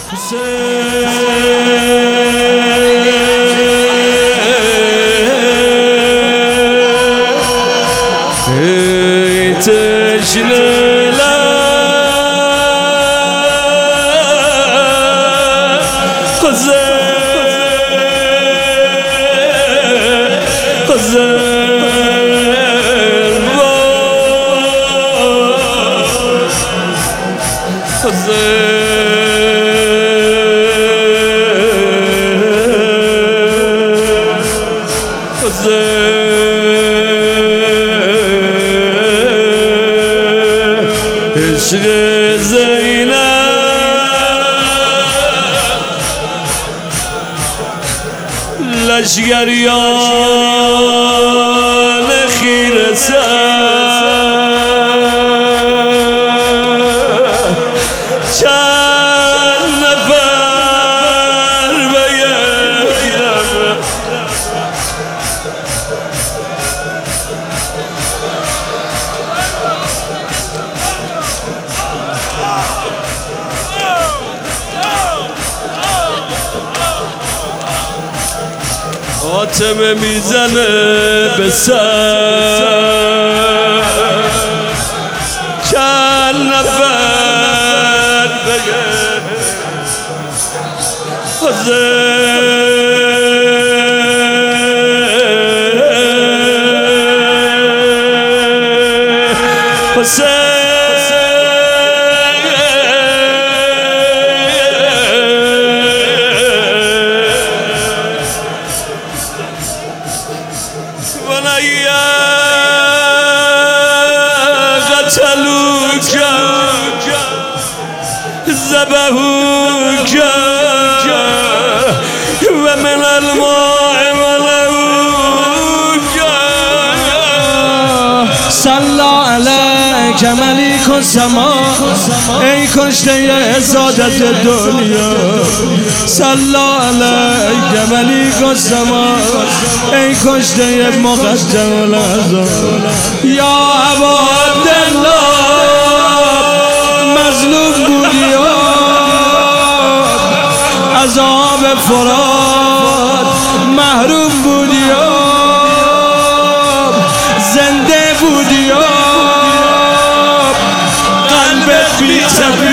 عشق زینب لشگریان خیره سر چند نفر به یک دفعه خاتمه میزنه به سر چند نفر بگه حسین قتلوك ذبحوك ومن الماء ملؤوك صلی علیک ملیک السما ای کشته عزادت دنیا صلی علیک ملیک السما ای کشته مقدم الاعظم یا ابا عبدالله مظلوم بودی عذاب فرات محروم بودی زنده بودی قلبت بی